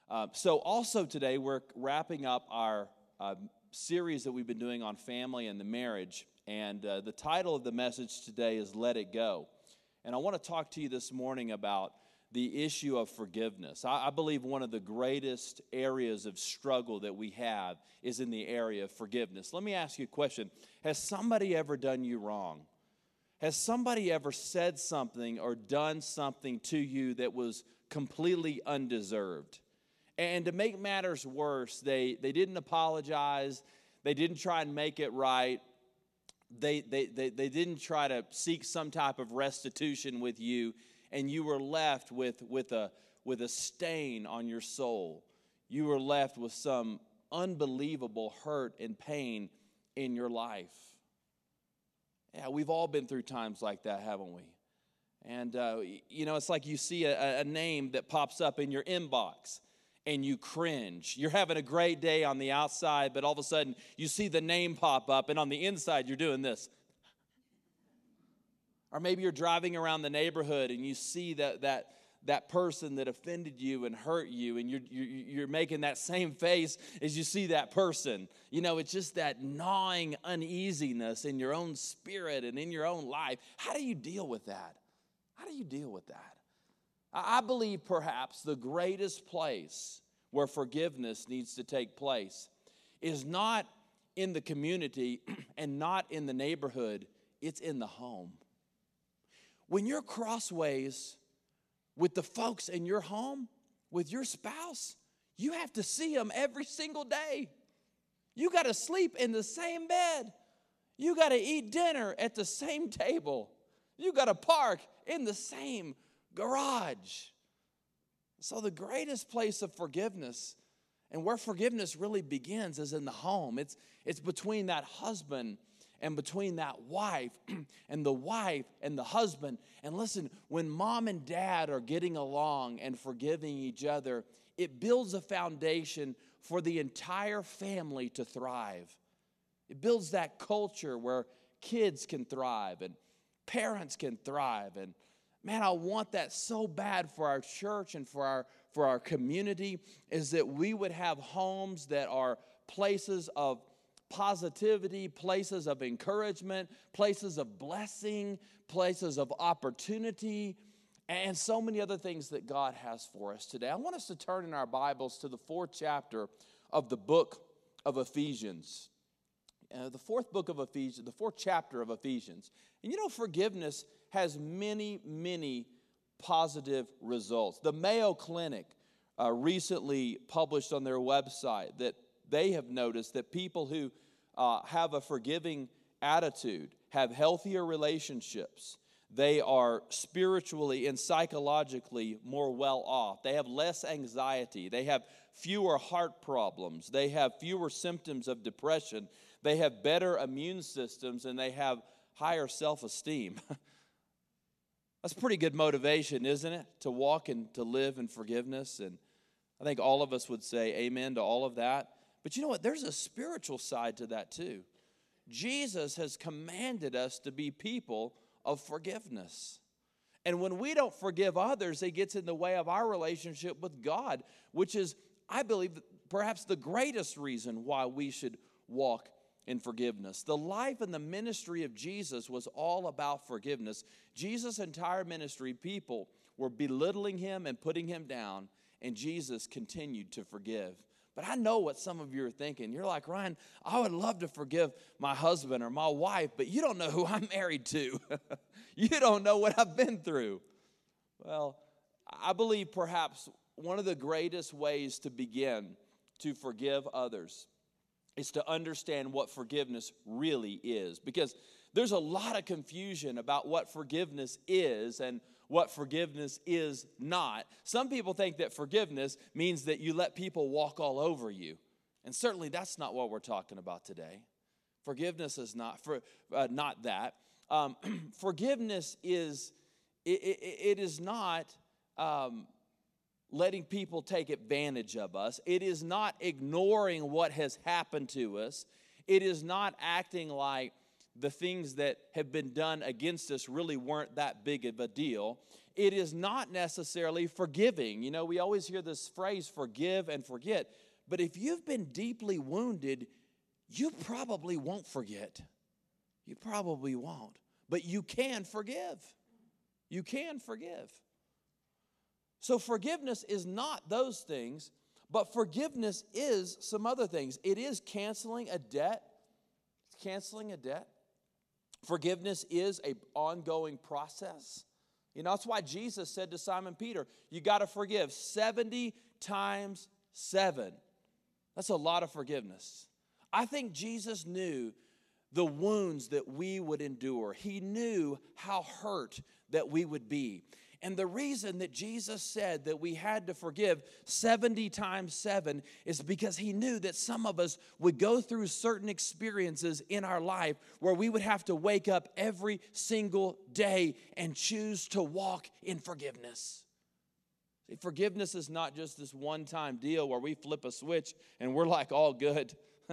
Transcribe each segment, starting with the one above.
So also today we're wrapping up our series that we've been doing on family and the marriage. And the title of the message today is Let It Go. And I want to talk to you this morning about the issue of forgiveness. I believe one of the greatest areas of struggle that we have is in the area of forgiveness. Let me ask you a question. Has somebody ever done you wrong? Has somebody ever said something or done something to you that was completely undeserved? And to make matters worse, they didn't apologize. They didn't try and make it right. They didn't try to seek some type of restitution with you, and you were left with a stain on your soul. You were left with some unbelievable hurt and pain in your life. Yeah, we've all been through times like that, haven't we? And, it's like you see a name that pops up in your inbox, and you cringe. You're having a great day on the outside, but all of a sudden you see the name pop up, and on the inside you're doing this. Or maybe you're driving around the neighborhood and you see that person that offended you and hurt you, and you're making that same face as you see that person. It's just that gnawing uneasiness in your own spirit and in your own life. How do you deal with that? How do you deal with that? I believe perhaps the greatest place where forgiveness needs to take place is not in the community and not in the neighborhood. It's in the home. When you're crossways with the folks in your home, with your spouse, you have to see them every single day. You got to sleep in the same bed. You got to eat dinner at the same table. You got to park in the same garage. So the greatest place of forgiveness and where forgiveness really begins is in the home. It's between that husband and between that wife and the husband. And listen, when mom and dad are getting along and forgiving each other, it builds a foundation for the entire family to thrive. It builds that culture where kids can thrive and parents can thrive. And man, I want that so bad for our church and for our community, is that we would have homes that are places of positivity, places of encouragement, places of blessing, places of opportunity, and so many other things that God has for us today. I want us to turn in our Bibles to the 4th chapter of the book of Ephesians. The 4th chapter of Ephesians. And forgiveness has many, many positive results. The Mayo Clinic recently published on their website that they have noticed that people who have a forgiving attitude have healthier relationships. They are spiritually and psychologically more well off. They have less anxiety. They have fewer heart problems. They have fewer symptoms of depression. They have better immune systems, and they have higher self-esteem. That's pretty good motivation, isn't it? To walk and to live in forgiveness. And I think all of us would say amen to all of that. But you know what? There's a spiritual side to that too. Jesus has commanded us to be people of forgiveness. And when we don't forgive others, it gets in the way of our relationship with God, which is, I believe, perhaps the greatest reason why we should walk in forgiveness. The life and the ministry of Jesus was all about forgiveness. Jesus' entire ministry, people were belittling him and putting him down, and Jesus continued to forgive. But I know what some of you are thinking. You're like, Ryan, I would love to forgive my husband or my wife, but you don't know who I'm married to. You don't know what I've been through. Well, I believe perhaps one of the greatest ways to begin to forgive others is to understand what forgiveness really is. Because there's a lot of confusion about what forgiveness is and what forgiveness is not. Some people think that forgiveness means that you let people walk all over you. And certainly that's not what we're talking about today. Forgiveness is not that. Forgiveness is, it is not letting people take advantage of us. It is not ignoring what has happened to us. It is not acting like the things that have been done against us really weren't that big of a deal. it is not necessarily forgiving. You know, we always hear this phrase, forgive and forget. But if you've been deeply wounded, you probably won't forget. You probably won't. But you can forgive. You can forgive. So forgiveness is not those things, but forgiveness is some other things. It is canceling a debt. It's canceling a debt. Forgiveness is an ongoing process. You know, that's why Jesus said to Simon Peter, you got to forgive 70 times 7. That's a lot of forgiveness. I think Jesus knew the wounds that we would endure. He knew how hurt that we would be. And the reason that Jesus said that we had to forgive 70 times 7 is because he knew that some of us would go through certain experiences in our life where we would have to wake up every single day and choose to walk in forgiveness. See, forgiveness is not just this one-time deal where we flip a switch and we're like all good.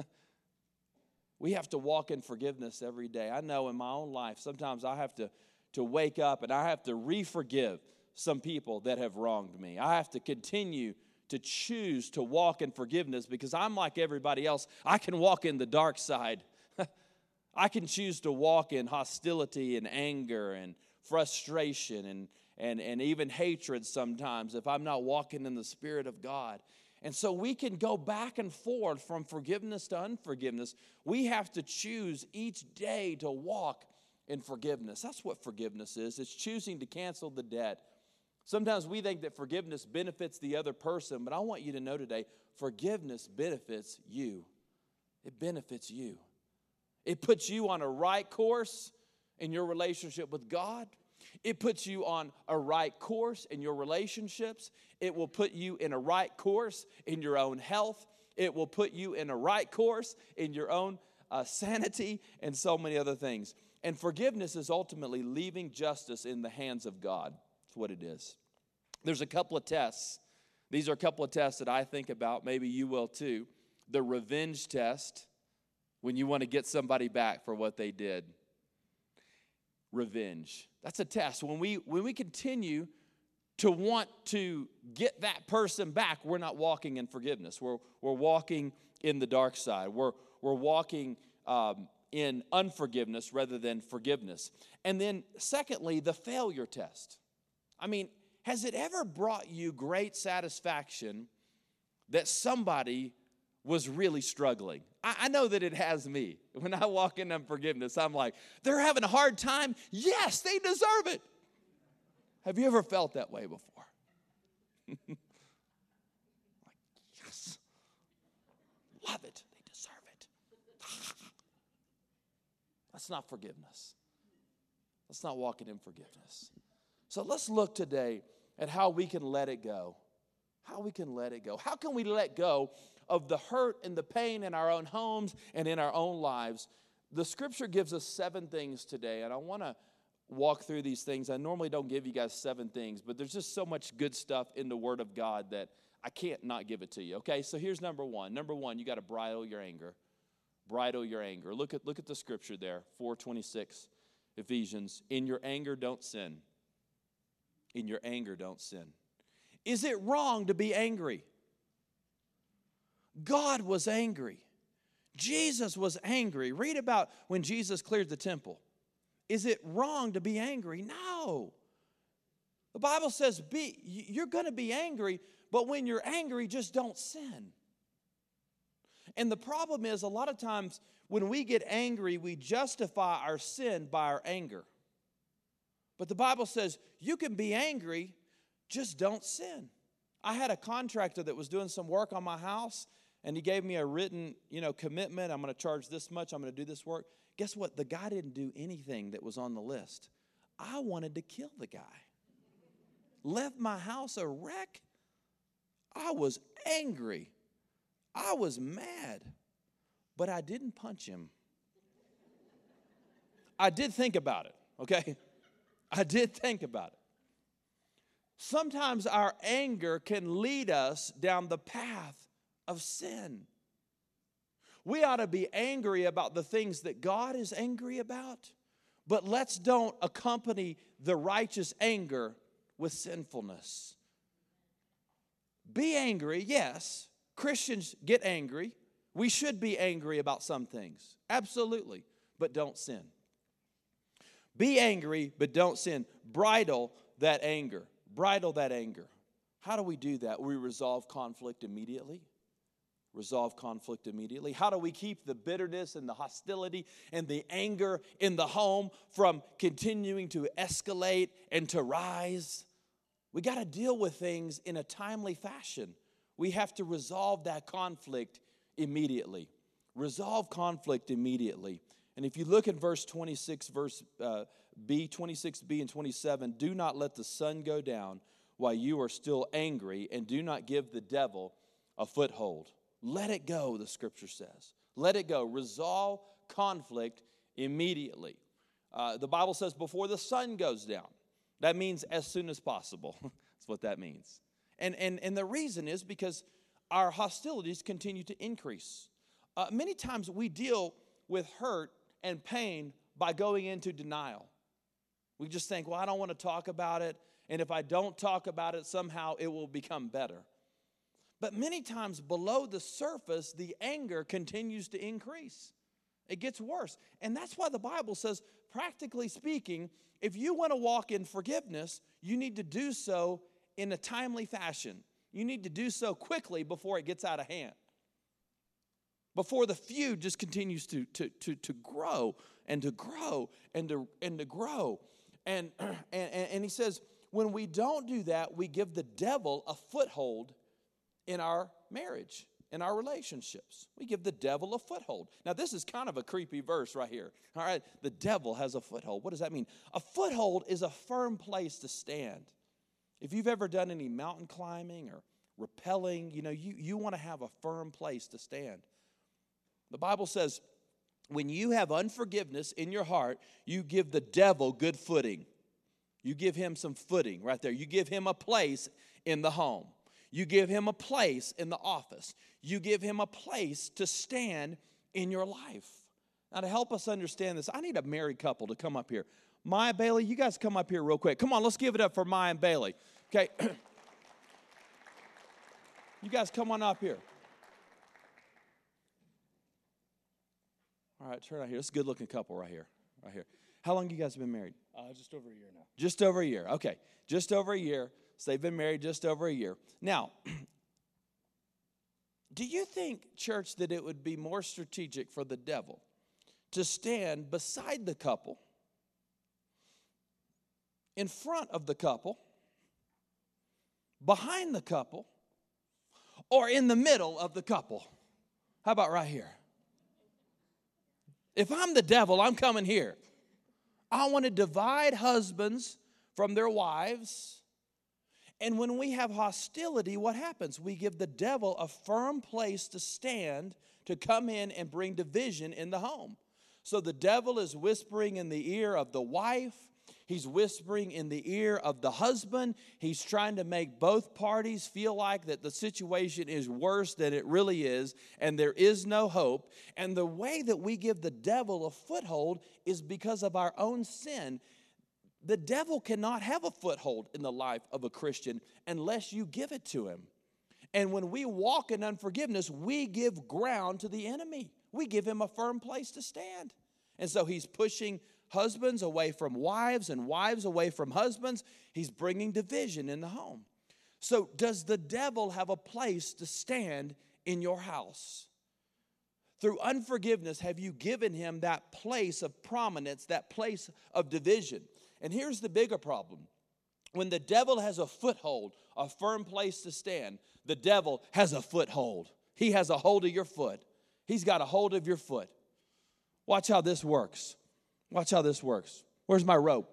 We have to walk in forgiveness every day. I know in my own life, sometimes I have to wake up and I have to re-forgive some people that have wronged me. I have to continue to choose to walk in forgiveness because I'm like everybody else. I can walk in the dark side. I can choose to walk in hostility and anger and frustration and even hatred sometimes if I'm not walking in the Spirit of God. And so we can go back and forth from forgiveness to unforgiveness. We have to choose each day to walk in forgiveness. That's what forgiveness is. It's choosing to cancel the debt. Sometimes we think that forgiveness benefits the other person, but I want you to know today, forgiveness benefits you. It benefits you. It puts you on a right course in your relationship with God. It puts you on a right course in your relationships. It will put you in a right course in your own health. It will put you in a right course in your own sanity and so many other things. And forgiveness is ultimately leaving justice in the hands of God. That's what it is. There's a couple of tests. These are a couple of tests that I think about. Maybe you will too. The revenge test, when you want to get somebody back for what they did. Revenge. That's a test. When we continue to want to get that person back, we're not walking in forgiveness. We're walking in the dark side. We're walking in unforgiveness rather than forgiveness. And then secondly, the failure test. I mean, has it ever brought you great satisfaction that somebody was really struggling? I know that it has me. When I walk in unforgiveness, I'm like, they're having a hard time. Yes, they deserve it. Have you ever felt that way before? Like, yes, love it. They deserve it. That's not forgiveness. That's not walking in forgiveness. So let's look today at how we can let it go. How we can let it go. How can we let go of the hurt and the pain in our own homes and in our own lives? The scripture gives us 7 things today, and I want to walk through these things. I normally don't give you guys 7 things, but there's just so much good stuff in the Word of God that I can't not give it to you. Okay, so here's number 1. Number 1, you got to bridle your anger. Bridle your anger. Look at the scripture there, 4:26, Ephesians. In your anger, don't sin. In your anger, don't sin. Is it wrong to be angry? God was angry. Jesus was angry. Read about when Jesus cleared the temple. Is it wrong to be angry? No. The Bible says you're going to be angry, but when you're angry, just don't sin. And the problem is a lot of times when we get angry, we justify our sin by our anger. But the Bible says you can be angry, just don't sin. I had a contractor that was doing some work on my house, and he gave me a written, commitment. I'm going to charge this much. I'm going to do this work. Guess what? The guy didn't do anything that was on the list. I wanted to kill the guy. Left my house a wreck. I was angry. I was mad. But I didn't punch him. I did think about it, okay? I did think about it. Sometimes our anger can lead us down the path of sin. We ought to be angry about the things that God is angry about, but let's don't accompany the righteous anger with sinfulness. Be angry, yes. Christians get angry. We should be angry about some things. Absolutely. But don't sin. Be angry, but don't sin. Bridle that anger. Bridle that anger. How do we do that? We resolve conflict immediately. Resolve conflict immediately. How do we keep the bitterness and the hostility and the anger in the home from continuing to escalate and to rise? We got to deal with things in a timely fashion. We have to resolve that conflict immediately. Resolve conflict immediately. And if you look at verse 26, verse B, 26b and 27, do not let the sun go down while you are still angry, and do not give the devil a foothold. Let it go, the scripture says. Let it go. Resolve conflict immediately. The Bible says before the sun goes down. That means as soon as possible. That's what that means. And the reason is because our hostilities continue to increase. Many times we deal with hurt and pain by going into denial. We just think, well, I don't want to talk about it, and if I don't talk about it, somehow it will become better. But many times below the surface, the anger continues to increase. It gets worse. And that's why the Bible says, practically speaking, if you want to walk in forgiveness, you need to do so in a timely fashion. You need to do so quickly before it gets out of hand. Before the feud just continues to grow and to grow and to grow. And he says, when we don't do that, we give the devil a foothold in our marriage, in our relationships. We give the devil a foothold. Now, this is kind of a creepy verse right here. All right, the devil has a foothold. What does that mean? A foothold is a firm place to stand. If you've ever done any mountain climbing or rappelling, you want to have a firm place to stand. The Bible says, when you have unforgiveness in your heart, you give the devil good footing. You give him some footing right there. You give him a place in the home. You give him a place in the office. You give him a place to stand in your life. Now, to help us understand this, I need a married couple to come up here. Maya Bailey, you guys come up here real quick. Come on, let's give it up for Maya and Bailey. Okay. You guys come on up here. All right, turn out here. This is a good-looking couple right here. Right here. How long have you guys been married? Just over a year now. Just over a year. Okay. Just over a year. So they've been married just over a year. Now, do you think, church, that it would be more strategic for the devil to stand beside the couple, in front of the couple, behind the couple, or in the middle of the couple? How about right here? If I'm the devil, I'm coming here. I want to divide husbands from their wives. And when we have hostility, what happens? We give the devil a firm place to stand, to come in and bring division in the home. So the devil is whispering in the ear of the wife. He's whispering in the ear of the husband. He's trying to make both parties feel like that the situation is worse than it really is, and there is no hope. And the way that we give the devil a foothold is because of our own sin. The devil cannot have a foothold in the life of a Christian unless you give it to him. And when we walk in unforgiveness, we give ground to the enemy. We give him a firm place to stand. And so he's pushing husbands away from wives and wives away from husbands. He's bringing division in the home. So does the devil have a place to stand in your house? Through unforgiveness, have you given him that place of prominence, that place of division? And here's the bigger problem. When the devil has a foothold, a firm place to stand, the devil has a foothold. He has a hold of your foot. He's got a hold of your foot. Watch how this works. Watch how this works. Where's my rope?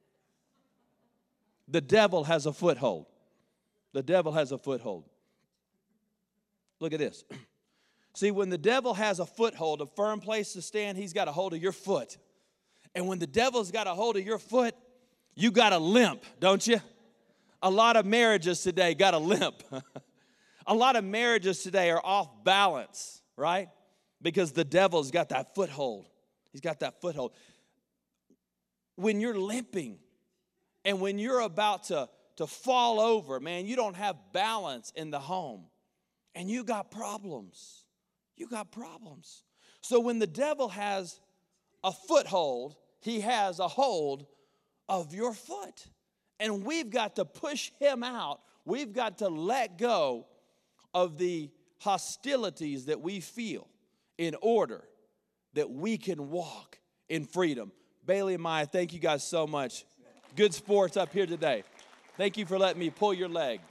The devil has a foothold. The devil has a foothold. Look at this. See, when the devil has a foothold, a firm place to stand, he's got a hold of your foot. And when the devil's got a hold of your foot, you got a limp, don't you? A lot of marriages today got a limp. A lot of marriages today are off balance, right? Because the devil's got that foothold. He's got that foothold. When you're limping and when you're about to to fall over. Man, you don't have balance in the home. And you got problems. You got problems. So when the devil has a foothold, he has a hold of your foot. And we've got to push him out. We've got to let go of the hostilities that we feel in order that we can walk in freedom. Bailey and Maya, thank you guys so much. Good sports up here today. Thank you for letting me pull your leg.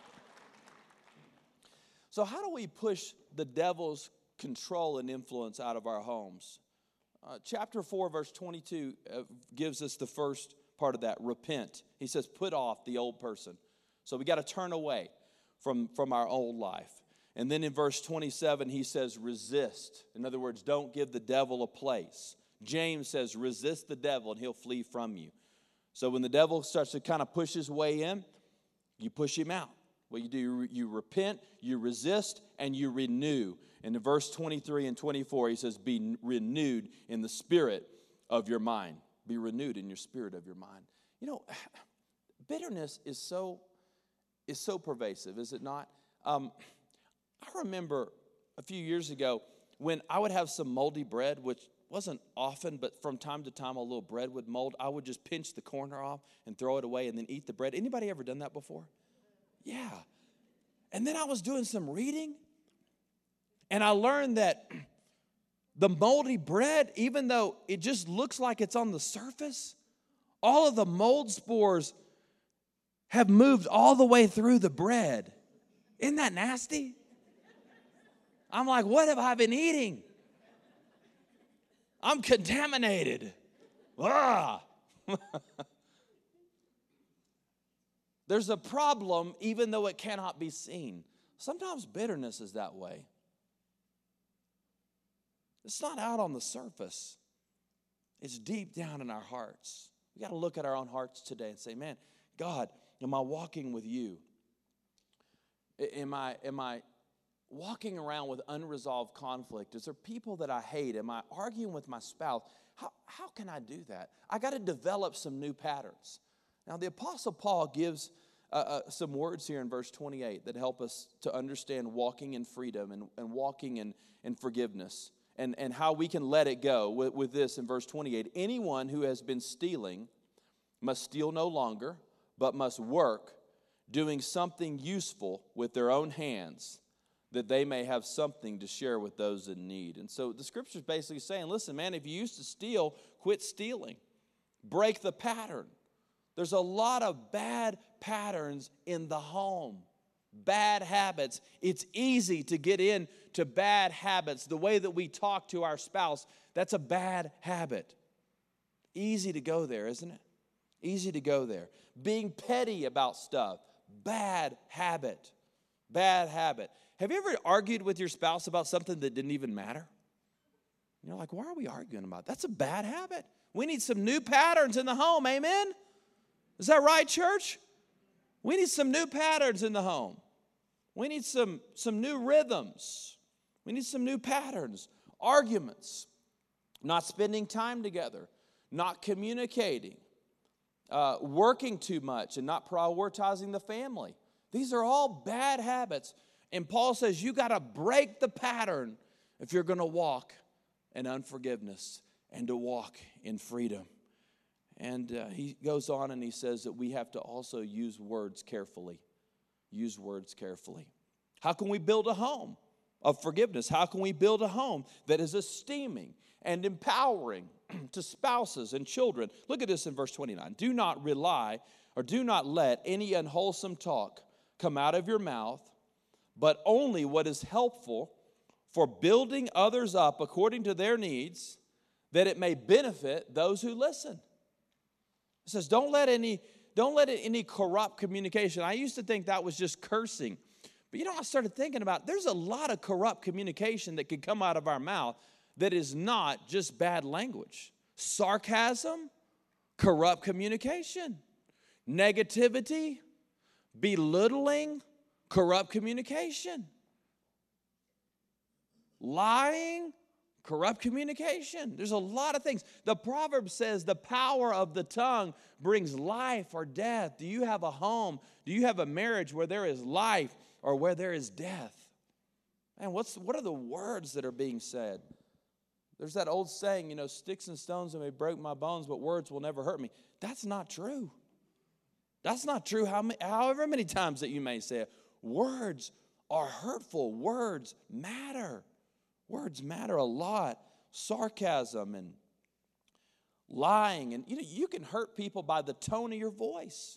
So how do we push the devil's control and influence out of our homes? Chapter 4, verse 22 gives us the first part of that, repent. He says, put off the old person. So we got to turn away from our old life. And then in verse 27, he says, resist. In other words, don't give the devil a place. James says, resist the devil and he'll flee from you. So when the devil starts to kind of push his way in, you push him out. What you do, you repent, you resist, and you renew. And in verse 23 and 24, he says, be renewed in the spirit of your mind. Be renewed in your spirit of your mind. You know, bitterness is so pervasive, is it not? I remember a few years ago when I would have some moldy bread, which wasn't often, but from time to time a little bread would mold. I would just pinch the corner off and throw it away and then eat the bread. Anybody ever done that before? Yeah. And then I was doing some reading, and I learned that the moldy bread, even though it just looks like it's on the surface, all of the mold spores have moved all the way through the bread. Isn't that nasty? I'm like, what have I been eating? I'm contaminated. Ah. There's a problem even though it cannot be seen. Sometimes bitterness is that way. It's not out on the surface. It's deep down in our hearts. We got to look at our own hearts today and say, man, God, am I walking with you? Am I walking around with unresolved conflict? Is there people that I hate? Am I arguing with my spouse? How can I do that? I got to develop some new patterns. Now, the Apostle Paul gives some words here in verse 28 that help us to understand walking in freedom and walking in forgiveness and how we can let it go with this in verse 28. Anyone who has been stealing must steal no longer, but must work, doing something useful with their own hands, that they may have something to share with those in need. And so the scripture is basically saying, listen, man, if you used to steal, quit stealing. Break the pattern. There's a lot of bad patterns in the home, bad habits. It's easy to get into bad habits. The way that we talk to our spouse, that's a bad habit. Easy to go there, isn't it? Easy to go there. Being petty about stuff, bad habit. Bad habit. Have you ever argued with your spouse about something that didn't even matter? You're like, why are we arguing about that? That's a bad habit. We need some new patterns in the home, amen? Is that right, church? We need some new patterns in the home. We need some new rhythms. We need some new patterns. Arguments, not spending time together, not communicating, working too much and not prioritizing the family. These are all bad habits. And Paul says you got to break the pattern if you're going to walk in unforgiveness and to walk in freedom. And he goes on and he says that we have to also use words carefully. Use words carefully. How can we build a home of forgiveness? How can we build a home that is esteeming and empowering to spouses and children? Look at this in verse 29. Do not rely or do not let any unwholesome talk come out of your mouth, but only what is helpful for building others up according to their needs, that it may benefit those who listen. It says, don't let any corrupt communication. I used to think that was just cursing. But I started thinking about there's a lot of corrupt communication that can come out of our mouth that is not just bad language. Sarcasm, corrupt communication, negativity, belittling, corrupt communication, lying, corrupt communication. There's a lot of things. The proverb says the power of the tongue brings life or death. Do you have a home? Do you have a marriage where there is life or where there is death? Man, what are the words that are being said? There's that old saying, sticks and stones may break my bones, but words will never hurt me. That's not true. That's not true however many times that you may say it. Words are hurtful. Words matter. Words matter a lot. Sarcasm and lying. And, you can hurt people by the tone of your voice.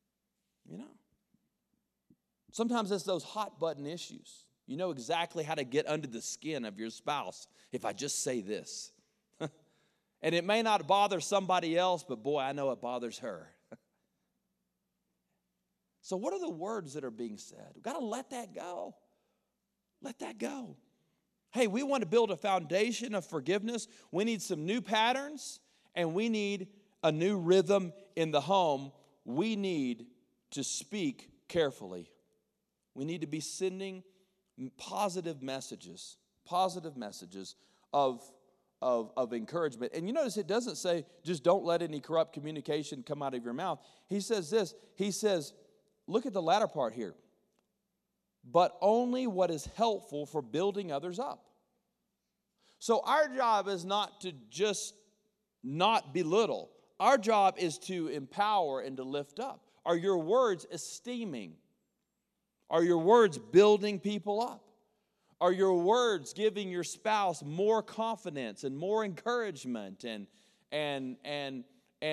Sometimes it's those hot button issues. You know exactly how to get under the skin of your spouse if I just say this. And it may not bother somebody else, but boy, I know it bothers her. So what are the words that are being said? We've got to let that go. Let that go. Hey, we want to build a foundation of forgiveness. We need some new patterns, and we need a new rhythm in the home. We need to speak carefully. We need to be sending positive messages of encouragement. And you notice it doesn't say just don't let any corrupt communication come out of your mouth. He says this. He says, look at the latter part here. But only what is helpful for building others up. So our job is not to just not belittle. Our job is to empower and to lift up. Are your words esteeming? Are your words building people up? Are your words giving your spouse more confidence and more encouragement and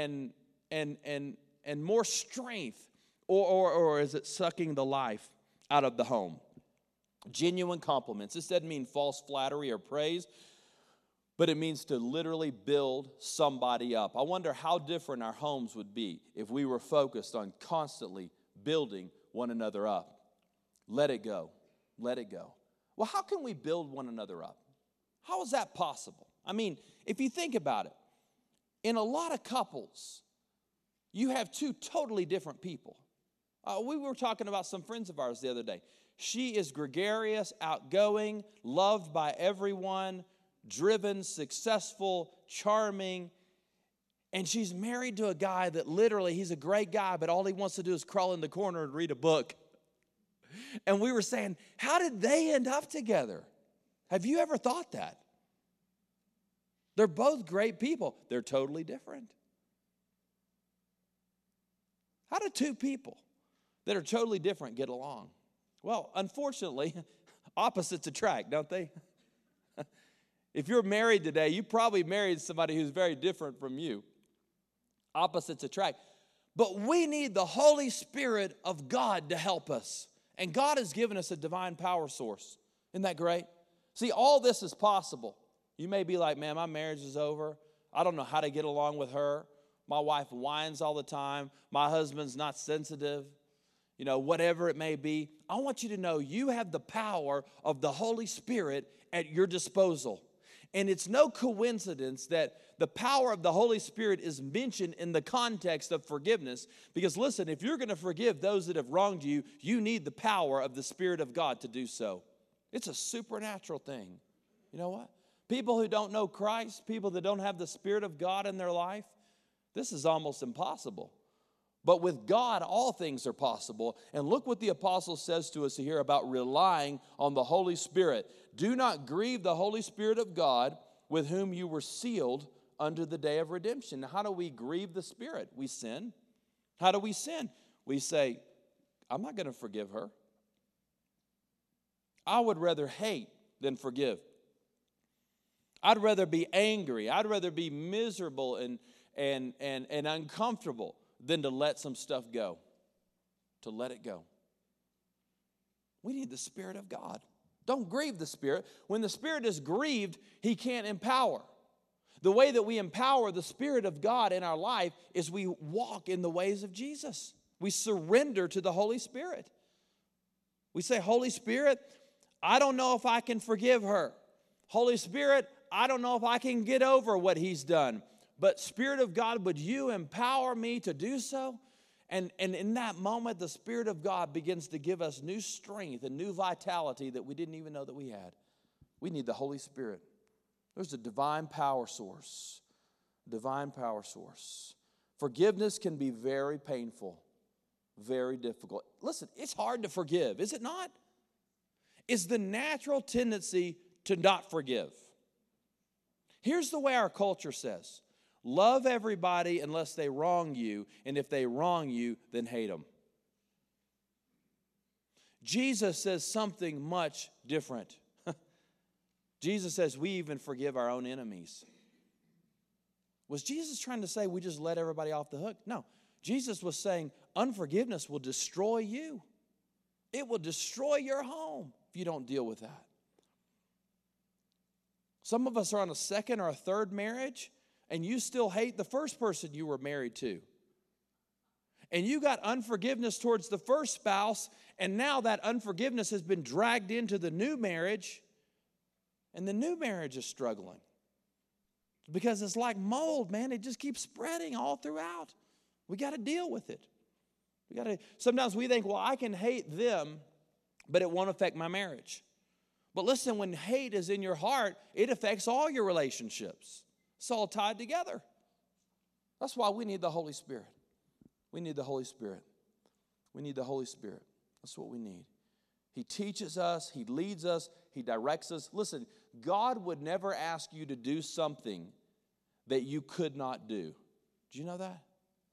more strength? Or is it sucking the life out of the home? Genuine compliments. This doesn't mean false flattery or praise, but it means to literally build somebody up. I wonder how different our homes would be if we were focused on constantly building one another up. Let it go. Let it go. Well, how can we build one another up? How is that possible? I mean, if you think about it, in a lot of couples, you have two totally different people. We were talking about some friends of ours the other day. She is gregarious, outgoing, loved by everyone, driven, successful, charming, and she's married to a guy that literally, he's a great guy, but all he wants to do is crawl in the corner and read a book. And we were saying, how did they end up together? Have you ever thought that? They're both great people. They're totally different. How do two people that are totally different get along? Well, unfortunately, opposites attract, don't they? If you're married today, you probably married somebody who's very different from you. Opposites attract. But we need the Holy Spirit of God to help us. And God has given us a divine power source. Isn't that great? See, all this is possible. You may be like, man, my marriage is over. I don't know how to get along with her. My wife whines all the time. My husband's not sensitive. Whatever it may be. I want you to know you have the power of the Holy Spirit at your disposal. And it's no coincidence that the power of the Holy Spirit is mentioned in the context of forgiveness. Because listen, if you're going to forgive those that have wronged you, you need the power of the Spirit of God to do so. It's a supernatural thing. You know what? People who don't know Christ, people that don't have the Spirit of God in their life, this is almost impossible. But with God, all things are possible. And look what the apostle says to us here about relying on the Holy Spirit. Do not grieve the Holy Spirit of God, with whom you were sealed unto the day of redemption. Now, how do we grieve the Spirit? We sin. How do we sin? We say, I'm not going to forgive her. I would rather hate than forgive. I'd rather be angry. I'd rather be miserable and uncomfortable than to let some stuff go, to let it go. We need the Spirit of God. Don't grieve the Spirit. When the Spirit is grieved, He can't empower. The way that we empower the Spirit of God in our life is we walk in the ways of Jesus. We surrender to the Holy Spirit. We say, Holy Spirit, I don't know if I can forgive her. Holy Spirit, I don't know if I can get over what he's done. But Spirit of God, would you empower me to do so? And in that moment, the Spirit of God begins to give us new strength and new vitality that we didn't even know that we had. We need the Holy Spirit. There's a divine power source. Divine power source. Forgiveness can be very painful, very difficult. Listen, it's hard to forgive, is it not? It's the natural tendency to not forgive. Here's the way our culture says: love everybody unless they wrong you, and if they wrong you, then hate them. Jesus says something much different. Jesus says we even forgive our own enemies. Was Jesus trying to say we just let everybody off the hook? No. Jesus was saying unforgiveness will destroy you. It will destroy your home if you don't deal with that. Some of us are on a second or a third marriage, and you still hate the first person you were married to. And you got unforgiveness towards the first spouse, and now that unforgiveness has been dragged into the new marriage, and the new marriage is struggling. Because it's like mold, man. It just keeps spreading all throughout. We got to deal with it. Sometimes we think, well, I can hate them, but it won't affect my marriage. But listen, when hate is in your heart, it affects all your relationships. It's all tied together. That's why we need the Holy Spirit. We need the Holy Spirit. We need the Holy Spirit. That's what we need. He teaches us. He leads us. He directs us. Listen, God would never ask you to do something that you could not do. Do you know that?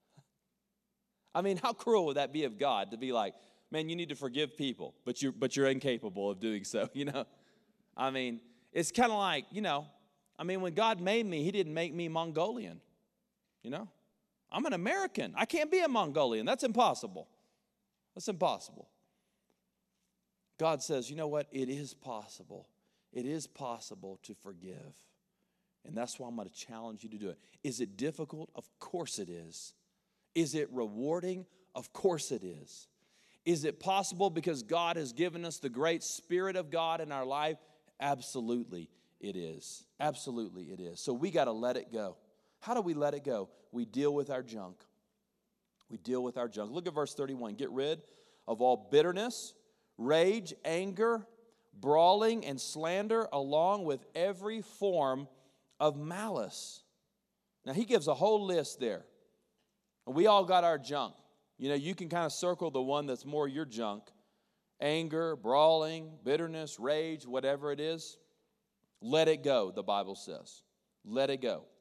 I mean, how cruel would that be of God to be like, man, you need to forgive people, but you're incapable of doing so, you know? I mean, it's kind of like, when God made me, He didn't make me Mongolian, you know? I'm an American. I can't be a Mongolian. That's impossible. That's impossible. God says, you know what? It is possible. It is possible to forgive. And that's why I'm going to challenge you to do it. Is it difficult? Of course it is. Is it rewarding? Of course it is. Is it possible because God has given us the great Spirit of God in our life? Absolutely it is. Absolutely it is. So we got to let it go. How do we let it go? We deal with our junk. We deal with our junk. Look at verse 31. Get rid of all bitterness, rage, anger, brawling, and slander, along with every form of malice. Now, he gives a whole list there. We all got our junk. You can kind of circle the one that's more your junk. Anger, brawling, bitterness, rage, whatever it is. Let it go, the Bible says. Let it go.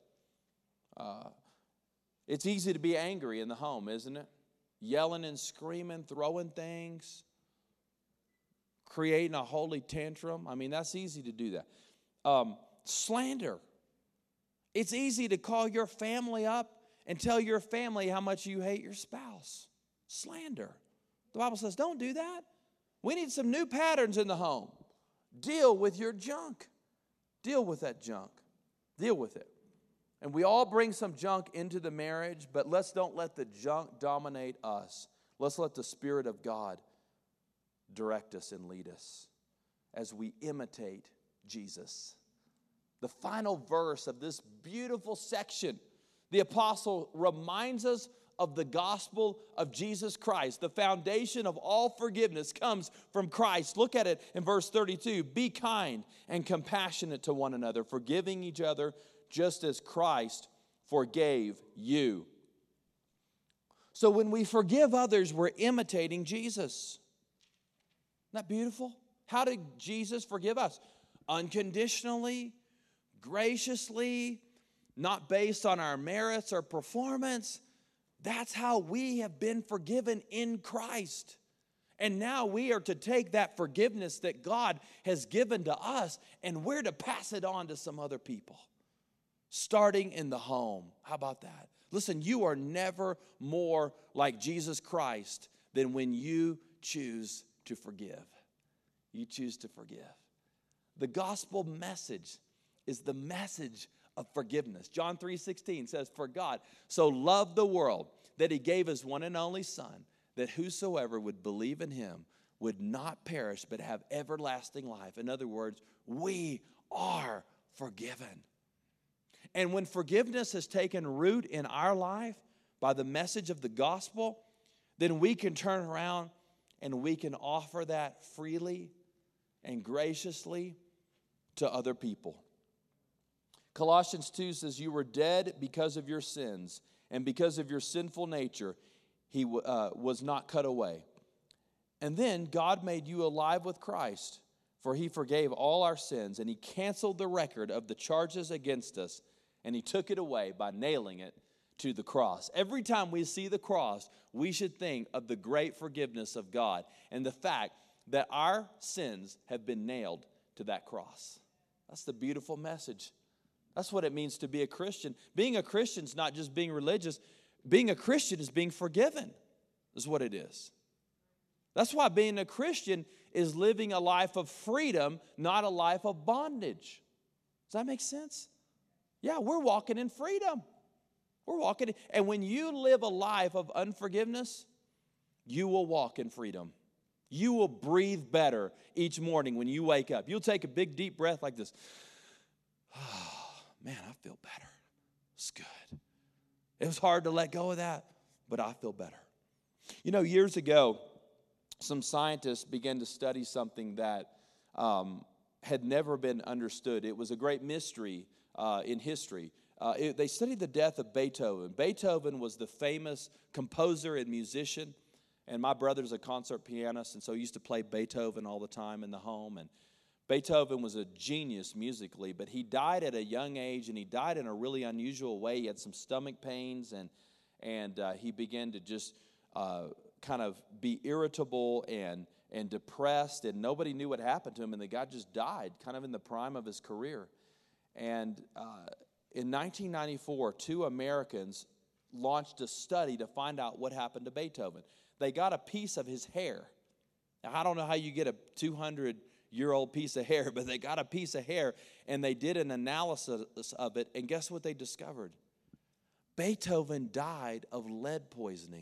It's easy to be angry in the home, isn't it? Yelling and screaming, throwing things, creating a holy tantrum. I mean, that's easy to do that. Slander. It's easy to call your family up and tell your family how much you hate your spouse. Slander. The Bible says, don't do that. We need some new patterns in the home. Deal with your junk. Deal with that junk. Deal with it. And we all bring some junk into the marriage, but let's don't let the junk dominate us. Let's let the Spirit of God direct us and lead us as we imitate Jesus. The final verse of this beautiful section, the apostle reminds us of the gospel of Jesus Christ. The foundation of all forgiveness comes from Christ. Look at it in verse 32. Be kind and compassionate to one another, forgiving each other just as Christ forgave you. So when we forgive others, we're imitating Jesus. Isn't that beautiful? How did Jesus forgive us? Unconditionally, graciously, not based on our merits or performance. That's how we have been forgiven in Christ. And now we are to take that forgiveness that God has given to us, and we're to pass it on to some other people. Starting in the home. How about that? Listen, you are never more like Jesus Christ than when you choose to forgive. You choose to forgive. The gospel message is the message of forgiveness. John 3:16 says, for God so loved the world that He gave His one and only Son, that whosoever would believe in Him would not perish but have everlasting life. In other words, we are forgiven. And when forgiveness has taken root in our life by the message of the gospel, then we can turn around and we can offer that freely and graciously to other people. Colossians 2 says, you were dead because of your sins, and because of your sinful nature, he was not cut away. And then God made you alive with Christ, for he forgave all our sins, and he canceled the record of the charges against us, and he took it away by nailing it to the cross. Every time we see the cross, we should think of the great forgiveness of God and the fact that our sins have been nailed to that cross. That's the beautiful message. That's what it means to be a Christian. Being a Christian is not just being religious. Being a Christian is being forgiven, is what it is. That's why being a Christian is living a life of freedom, not a life of bondage. Does that make sense? Yeah, we're walking in freedom. We're walking in, and when you live a life of unforgiveness, you will walk in freedom. You will breathe better each morning when you wake up. You'll take a big, deep breath like this. Oh, man, I feel better. It's good. It was hard to let go of that, but I feel better. You know, years ago, some scientists began to study something that had never been understood. It was a great mystery in history. They studied the death of Beethoven. Beethoven was the famous composer and musician, and my brother's a concert pianist, and so he used to play Beethoven all the time in the home. And Beethoven was a genius musically, but he died at a young age, and he died in a really unusual way. He had some stomach pains, and he began to just kind of be irritable and depressed, and nobody knew what happened to him, and the guy just died kind of in the prime of his career. And in 1994, two Americans launched a study to find out what happened to Beethoven. They got a piece of his hair. Now, I don't know how you get a 200-year-old piece of hair, but they got a piece of hair, and they did an analysis of it, and guess what they discovered? Beethoven died of lead poisoning.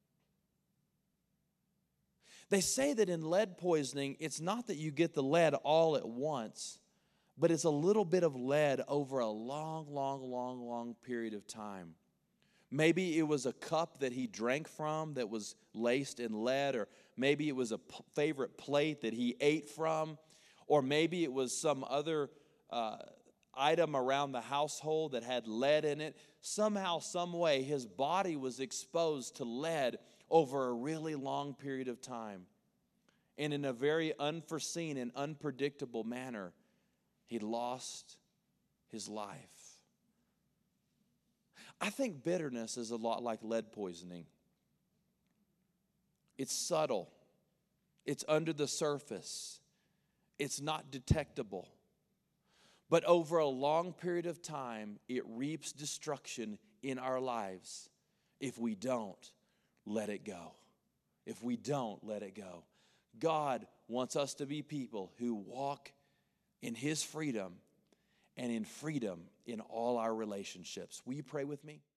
They say that in lead poisoning, it's not that you get the lead all at once, but it's a little bit of lead over a long period of time. Maybe it was a cup that he drank from that was laced in lead, or maybe it was a favorite plate that he ate from, or maybe it was some other item around the household that had lead in it. Somehow, some way, his body was exposed to lead over a really long period of time. And in a very unforeseen and unpredictable manner, he lost his life. I think bitterness is a lot like lead poisoning. It's subtle. It's under the surface. It's not detectable. But over a long period of time, it reaps destruction in our lives if we don't let it go. If we don't let it go. God wants us to be people who walk in his freedom and in freedom in all our relationships. Will you pray with me?